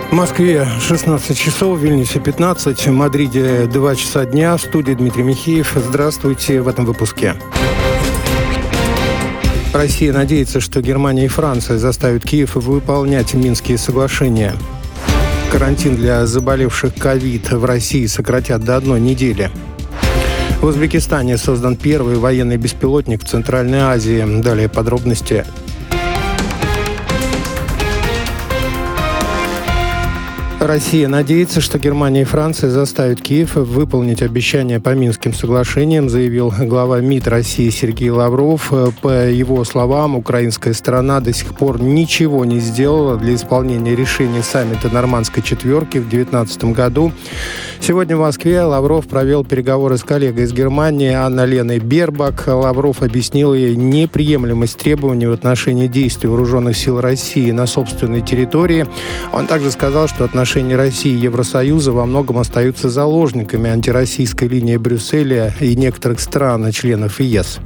В Москве 16 часов, в Вильнюсе 15, в Мадриде 2 часа дня. В студии Дмитрий Михеев. Здравствуйте в этом выпуске. Россия надеется, что Германия и Франция заставят Киев выполнять Минские соглашения. Карантин для заболевших ковид в России сократят до 1 недели. В Узбекистане создан первый военный беспилотник в Центральной Азии. Далее подробности. Россия надеется, что Германия и Франция заставят Киев выполнить обещания по Минским соглашениям, заявил глава МИД России Сергей Лавров. По его словам, украинская сторона до сих пор ничего не сделала для исполнения решений саммита Нормандской четверки в 2019 году. Сегодня в Москве Лавров провел переговоры с коллегой из Германии Анна-Леной Бербак. Лавров объяснил ей неприемлемость требований в отношении действий вооруженных сил России на собственной территории. Он также сказал, что отношения России и Евросоюза во многом остаются заложниками антироссийской линии Брюсселя и некоторых стран-членов ЕС.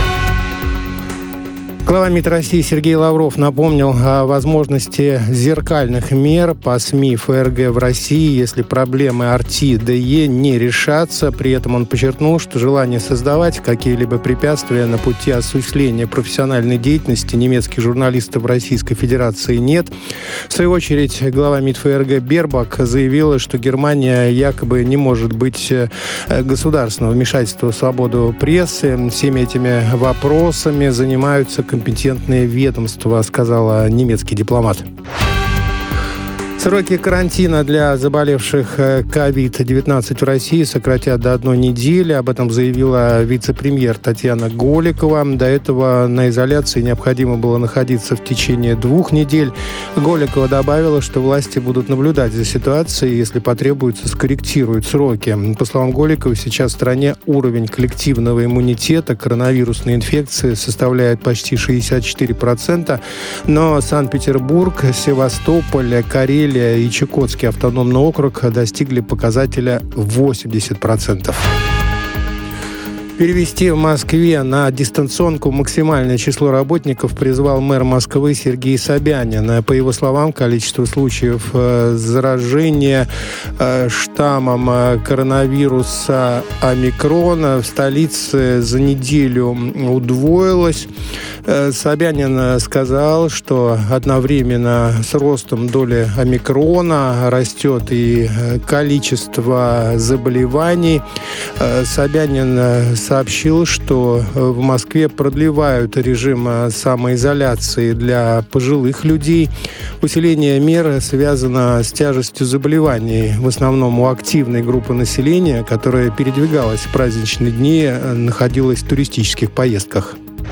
Глава МИД России Сергей Лавров напомнил о возможности зеркальных мер по СМИ ФРГ в России, если проблемы РТ-ДЕ не решатся. При этом он подчеркнул, что желание создавать какие-либо препятствия на пути осуществления профессиональной деятельности немецких журналистов Российской Федерации нет. В свою очередь, глава МИД ФРГ Бербак заявила, что Германия якобы не может быть государственного вмешательства в свободу прессы. Всеми этими вопросами занимаются компетентные ведомства, сказала немецкий дипломат. Сроки карантина для заболевших COVID-19 в России сократят до 1 недели. Об этом заявила вице-премьер Татьяна Голикова. До этого на изоляции необходимо было находиться в течение 2 недель. Голикова добавила, что власти будут наблюдать за ситуацией, если потребуется, скорректируют сроки. По словам Голиковой, сейчас в стране уровень коллективного иммунитета к коронавирусной инфекции составляет почти 64%, но Санкт-Петербург, Севастополь, Карелия и Чукотский автономный округ достигли показателя 80%. Перевести в Москве на дистанционку максимальное число работников призвал мэр Москвы Сергей Собянин. По его словам, количество случаев заражения штаммом коронавируса омикрон в столице за неделю удвоилось. Собянин сказал, что одновременно с ростом доли омикрона растет и количество заболеваний. Собянин сообщил, что в Москве продлевают режим самоизоляции для пожилых людей. Усиление мер связано с тяжестью заболеваний, в основном у активной группы населения, которая передвигалась в праздничные дни, находилась в туристических поездках.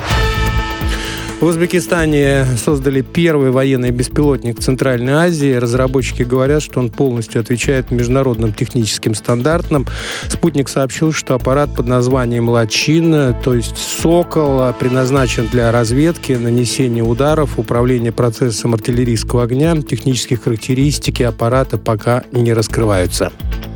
В Узбекистане создали первый военный беспилотник в Центральной Азии. Разработчики говорят, что он полностью отвечает международным техническим стандартам. Спутник сообщил, что аппарат под названием «Лачин», то есть «Сокол», предназначен для разведки, нанесения ударов, управления процессом артиллерийского огня. Технические характеристики аппарата пока не раскрываются.